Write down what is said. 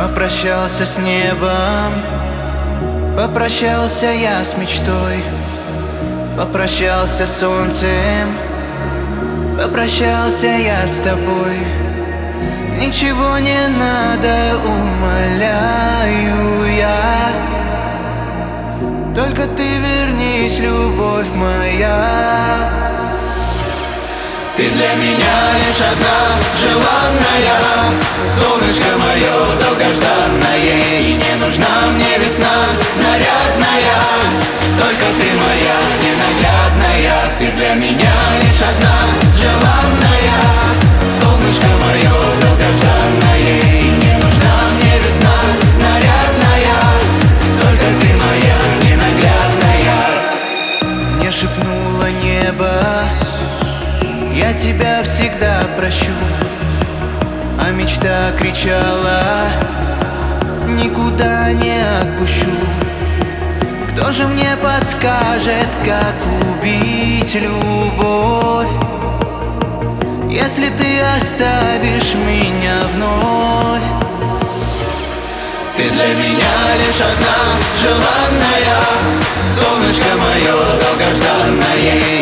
Попрощался с небом, попрощался я с мечтой, попрощался с солнцем, попрощался я с тобой. Ничего не надо, умоляю я, только ты вернись, любовь моя. Ты для меня лишь одна желанная, солнышко мое долгожданное. И не нужна мне весна нарядная, только ты моя ненаглядная. Ты для меня лишь одна желанная, солнышко мое долгожданное. И не нужна мне весна нарядная, только ты моя ненаглядная. Мне шепнуло небо: я тебя всегда прощу. А мечта кричала: никуда не отпущу. Кто же мне подскажет, как убить любовь, если ты оставишь меня вновь? Ты для меня лишь одна желанная, солнышко мое долгожданное.